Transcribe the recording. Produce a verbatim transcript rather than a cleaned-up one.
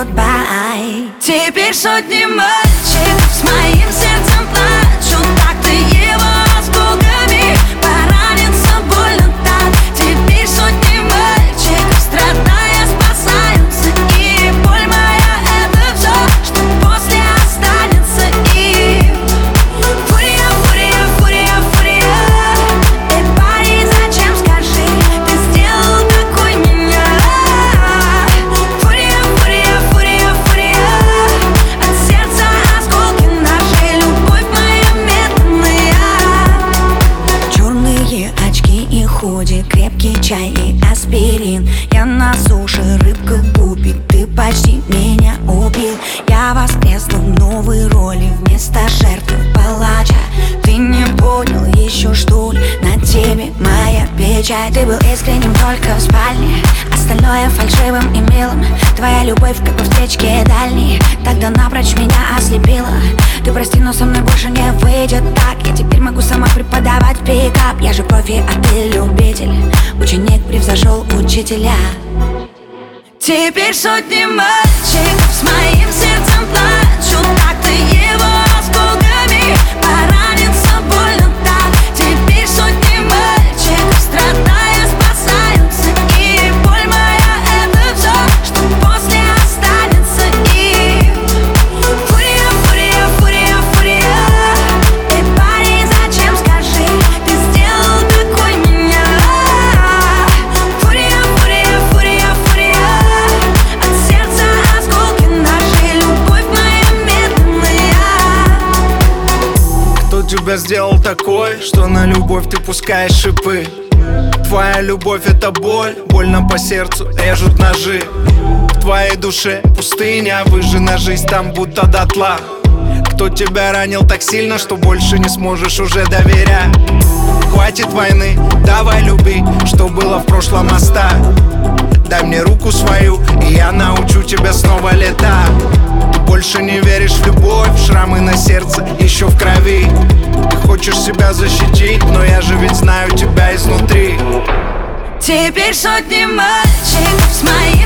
goodbye. Теперь сотни мальчиков с моим сердцем плачут. Так ты его осколками поранится больно так. Теперь сотни мальчиков, страдая, спасаются. И боль моя — это все, что после останется. И фурия, фурия, фурия, фурия. Эй, парень, зачем, скажи, ты сделал такой меня? Фурия, фурия, фурия, фурия. От сердца осколки нашей, любовь моя медленная. Черные очки и худи, крепкий чай и аспирин. Я на суше, рыбка губит, ты почти меня убил. Я воскресла в новой роли, вместо жертвы палача. Ты не понял еще, что ли, на тебе моя печать. Ты был искренним только в спальне, остальное фальшивым и милым. Твоя любовь как бы встречки дальние, тогда напрочь меня ослепила. Ты прости, но со мной больше не выйдет так. Я теперь могу сама преподавать пикап. Я же профи, а ты любитель. Ученик превзошел учителя. Теперь сотни мальчиков с моим сердцем плачут. Так ты его осколками поранится больно так. Теперь сотни мальчиков, страдая, спасаются. И боль моя — это все, что после останется. И фурия, фурия, фурия, фурия. Эй, парень, зачем, скажи, ты сделал такой меня? Фурия, фурия, фурия, фурия. От сердца осколки нашей, любовь моя медленная. Кто тебя сделал такой, что на любовь ты пускаешь шипы? Твоя любовь — это боль, больно по сердцу режут ножи. В твоей душе пустыня, выжжена жизнь там будто дотла. Кто тебя ранил так сильно, что больше не сможешь уже доверять? Хватит войны, давай люби, что было в прошлом оставь. Дай мне руку свою, и я научу тебя снова летать. Ты больше не веришь в любовь, шрамы на сердце еще в крови. Ты хочешь себя защитить, но я же ведь знаю тебя изнутри. Теперь сотни мальчиков с моим